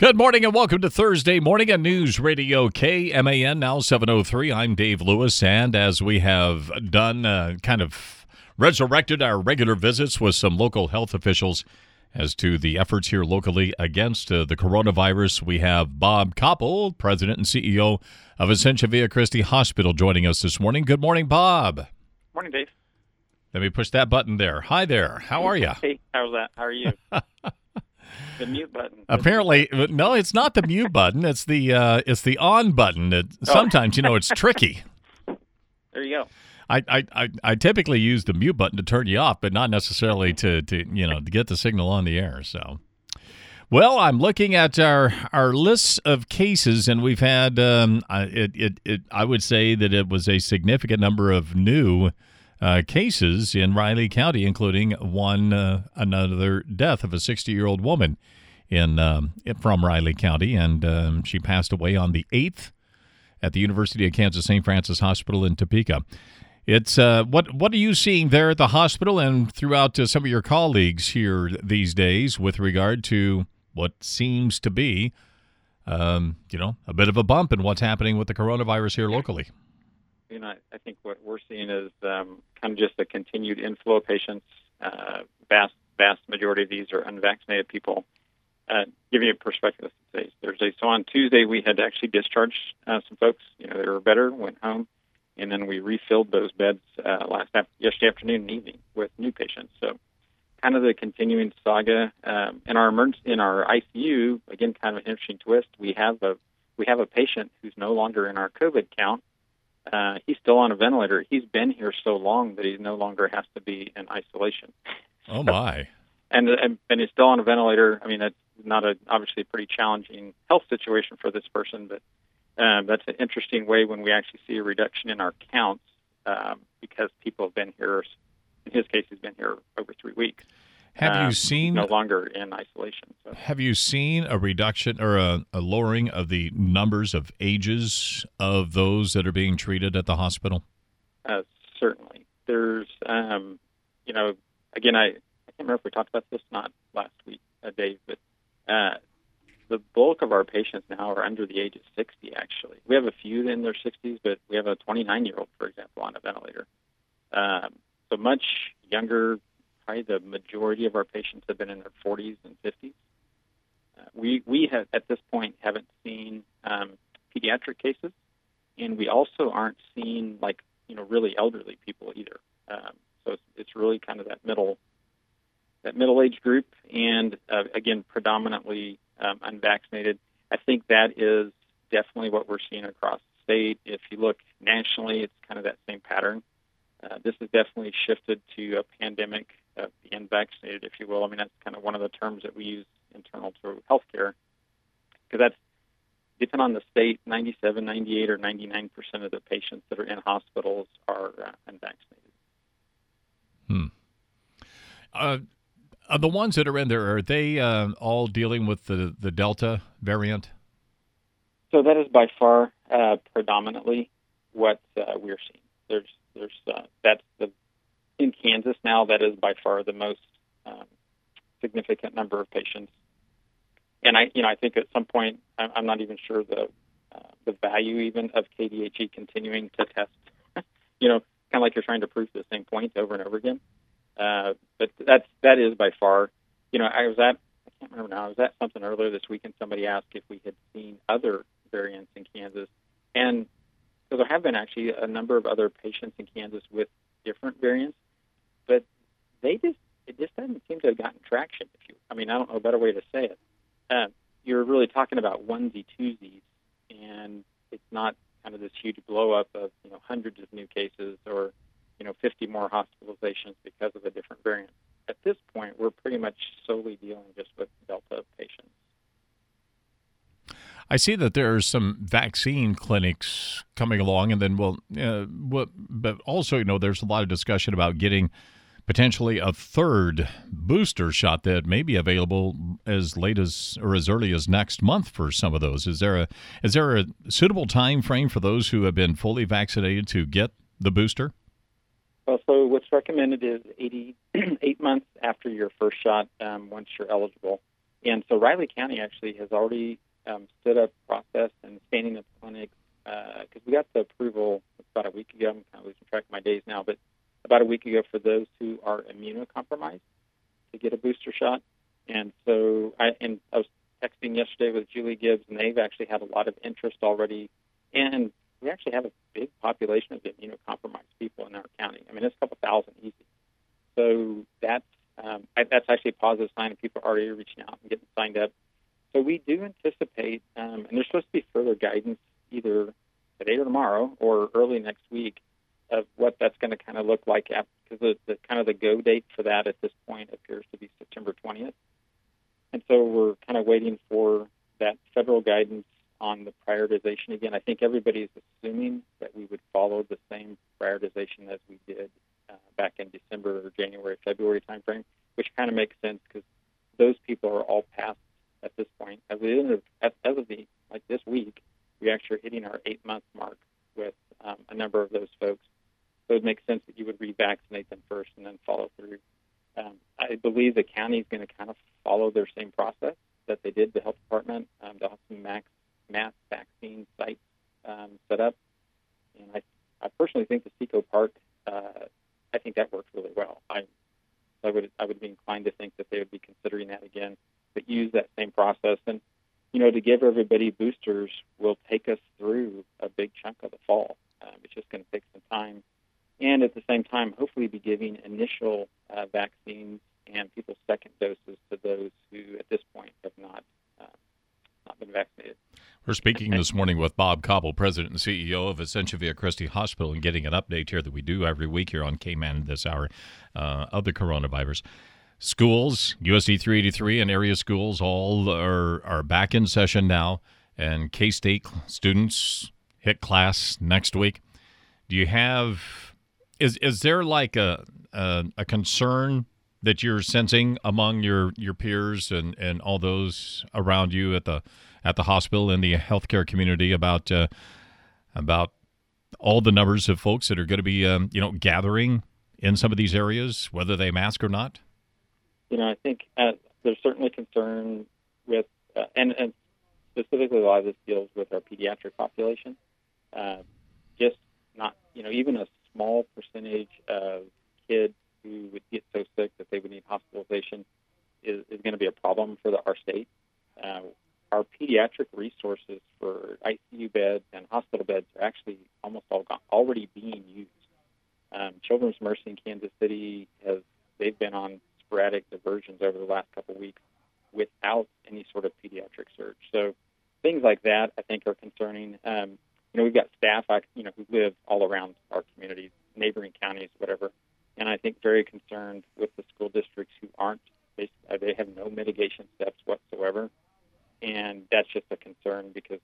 Good morning and welcome to Thursday morning on News Radio KMAN, now 7:03. I'm Dave Lewis, and as we have done, kind of resurrected our regular visits with some local health officials as to the efforts here locally against the coronavirus. We have Bob Koppel, President and CEO of Ascension Via Christi Hospital, joining us this morning. Good morning, Bob. Morning, Dave. Let me push that button there. Hi there. How are you? Hey, how's that? How are you? The mute button. Apparently, no, it's not the mute button. It's the on button. Sometimes, it's tricky. There you go. I typically use the mute button to turn you off, but not necessarily to get the signal on the air. So, well, I'm looking at our lists of cases, and we've had I would say that it was a significant number of new cases in Riley County, including another death of a 60-year-old woman from Riley County, and she passed away on the 8th at the University of Kansas St. Francis Hospital in Topeka. It's what are you seeing there at the hospital and throughout some of your colleagues here these days with regard to what seems to be, a bit of a bump in what's happening with the coronavirus here locally? I think what we're seeing is kind of just a continued inflow of patients. Vast majority of these are unvaccinated people. Give you a perspective, so on Tuesday we had actually discharged some folks. They were better, went home, and then we refilled those beds yesterday afternoon and evening with new patients. So, kind of the continuing saga in our ICU. Again, kind of an interesting twist. We have a patient who's no longer in our COVID count. He's still on a ventilator. He's been here so long that he no longer has to be in isolation. Oh my! And he's still on a ventilator. I mean, that's not obviously a pretty challenging health situation for this person, but that's an interesting way when we actually see a reduction in our counts because people have been here. In his case, he's been here over 3 weeks. Have you seen no longer in isolation? So. Have you seen a reduction or a lowering of the numbers of ages of those that are being treated at the hospital? Certainly. There's, again, I can't remember if we talked about this not last week, Dave, but the bulk of our patients now are under the age of 60, actually. We have a few in their 60s, but we have a 29-year-old, for example, on a ventilator. So much younger. Probably the majority of our patients have been in their 40s and 50s. We have, at this point, haven't seen pediatric cases, and we also aren't seeing really elderly people either. So it's really kind of that middle age group, and again, predominantly unvaccinated. I think that is definitely what we're seeing across the state. If you look nationally, it's kind of that same pattern. This has definitely shifted to a pandemic of the unvaccinated, if you will. I mean, that's kind of one of the terms that we use internal to healthcare, because that's, depending on the state, 97, 98, or 99% of the patients that are in hospitals are unvaccinated. The ones that are in there, are they all dealing with the Delta variant? So that is by far predominantly what we're seeing. That's in Kansas now. That is by far the most significant number of patients, and I think at some point I'm not even sure the value even of KDHE continuing to test. Kind of like you're trying to prove the same point over and over again. But that is by far. I can't remember now. I was at something earlier this week, and somebody asked if we had seen other variants in Kansas, and so there have been actually a number of other patients in Kansas with different variants, but it just doesn't seem to have gotten traction. I don't know a better way to say it. You're really talking about onesie-twosies, and it's not kind of this huge blow-up of hundreds of new cases or 50 more hospitalizations because of a different variant. At this point, we're pretty much solely dealing just with Delta patients. I see that there are some vaccine clinics coming along, and then but also, there's a lot of discussion about getting potentially a third booster shot that may be available as late as or as early as next month for some of those. Is there a suitable time frame for those who have been fully vaccinated to get the booster? Well, so what's recommended is 8 months after your first shot, once you're eligible. And so Riley County actually has already stood up process and standing up clinics because we got the approval about a week ago. I'm kind of losing track of my days now, but about a week ago for those who are immunocompromised to get a booster shot. And so I was texting yesterday with Julie Gibbs, and they've actually had a lot of interest already. And we actually have a big population of immunocompromised people in our county. I mean, it's a couple thousand easy. So that's actually a positive sign, and people are already reaching out and getting signed up. So we do anticipate, and there's supposed to be further guidance either today or tomorrow or early next week of what that's going to kind of look like, because the kind of the go date for that at this point appears to be September 20th. And so we're kind of waiting for that federal guidance on the prioritization again. I think everybody's assuming that we would follow the same prioritization as we did back in December or January, February timeframe, which kind of makes sense because those people are all past at this point. As of this week, we actually are hitting our 8-month mark with a number of those folks. So it makes sense that you would revaccinate them first and then follow through. I believe the county is going to kind of follow their same process that they did, the health department. They'll have some mass vaccine sites set up. And I personally think the Seco Park, I think that works really well. I would be inclined to think that they would be considering that again, but use that same process. And, to give everybody boosters will take us through a big chunk of the fall. It's just going to take some time. And at the same time, hopefully be giving initial vaccines and people's second doses to those who, at this point, have not been vaccinated. We're speaking this morning with Bob Cobble, President and CEO of Ascension Via Christi Hospital, and getting an update here that we do every week here on K-Man this hour of the coronavirus. Schools, USD 383 and area schools all are back in session now, and K-State students hit class next week. Do you have... Is there like a concern that you're sensing among your peers and all those around you at the hospital and the healthcare community about all the numbers of folks that are going to be gathering in some of these areas, whether they mask or not? I think there's certainly concern with and specifically a lot of this deals with our pediatric population. Just not even a small percentage of kids who would get so sick that they would need hospitalization is going to be a problem for our state. Our pediatric resources for ICU beds and hospital beds are actually almost already being used. Children's Mercy in Kansas City they've been on sporadic diversions over the last couple of weeks without any sort of pediatric surge. So things like that I think are concerning. We've got staff, who live all around our communities, neighboring counties, whatever, and I think very concerned with the school districts who they have no mitigation steps whatsoever, and that's just a concern because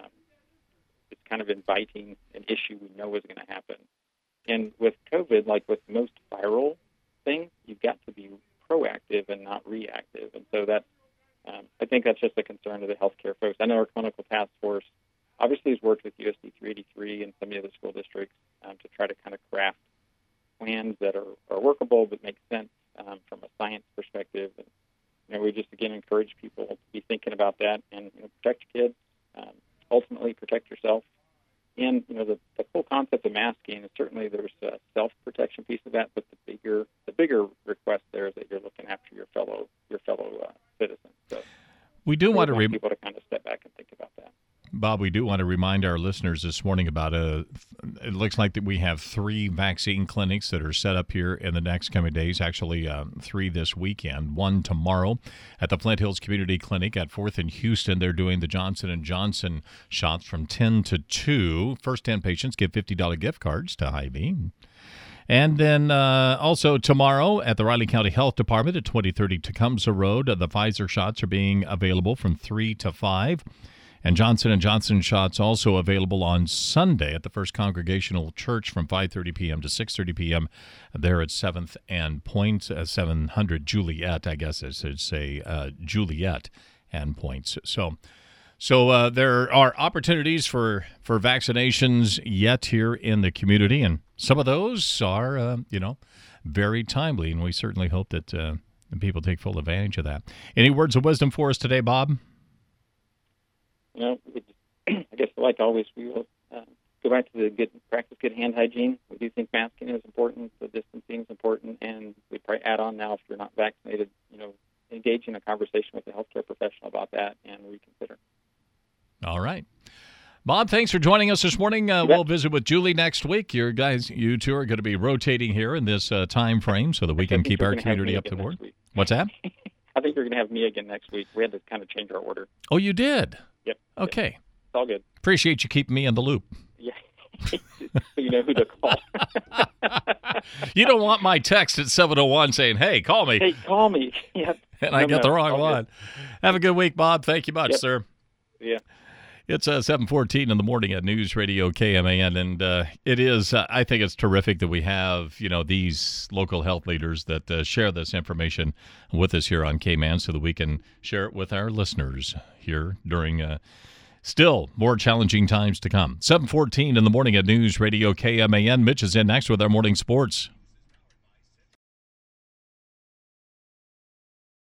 it's kind of inviting an issue we know is going to happen. And with COVID, like with most viral things, you've got to be proactive and not reactive, and so that's I think that's just a concern of the healthcare folks. I know our clinical task force obviously has worked with USD 383 and some of the other school districts to try to kind of craft plans that are workable but make sense from a science perspective. And we just again encourage people to be thinking about that and protect your kids, ultimately protect yourself. And the full concept of masking is certainly there's a self-protection piece of that, but the bigger request there is that you're looking after your fellow citizens. So we do want people to kind of step back and think about that. Bob, we do want to remind our listeners this morning about it looks like that we have 3 vaccine clinics that are set up here in the next coming days, actually 3 this weekend, 1 tomorrow at the Flint Hills Community Clinic at 4th and Houston. They're doing the Johnson & Johnson shots from 10 to 2. First 10 patients get $50 gift cards to Hy-Vee. And then also tomorrow at the Riley County Health Department at 2030 Tecumseh Road, the Pfizer shots are being available from 3 to 5. And Johnson & Johnson shots also available on Sunday at the First Congregational Church from 5:30 p.m. to 6:30 p.m. there at 7th and Point, 700 Juliet, I guess I should say Juliet and Points. So there are opportunities for vaccinations yet here in the community, and some of those are, very timely, and we certainly hope that and people take full advantage of that. Any words of wisdom for us today, Bob? I guess like always, we will go back to the practice good hand hygiene. We do think masking is important, the distancing is important, and we probably add on now if you're not vaccinated, engage in a conversation with a healthcare professional about that and reconsider. All right. Bob, thanks for joining us this morning. We'll visit with Julie next week. You two are going to be rotating here in this time frame so that we can keep our community up to board. What's that? I think you're going to have me again next week. We had to kind of change our order. Oh, you did? Yep. Okay. It's all good. Appreciate you keeping me in the loop. Yeah. You know who to call. You don't want my text at 7:01 saying, hey, call me. Hey, call me. Yep. And I get the wrong one. Good. Have a good week, Bob. Thank you much, sir. Yeah. It's 7:14 in the morning at News Radio KMAN, and it is. I think it's terrific that we have these local health leaders that share this information with us here on KMAN, so that we can share it with our listeners here during still more challenging times to come. 7:14 in the morning at News Radio KMAN. Mitch is in next with our morning sports.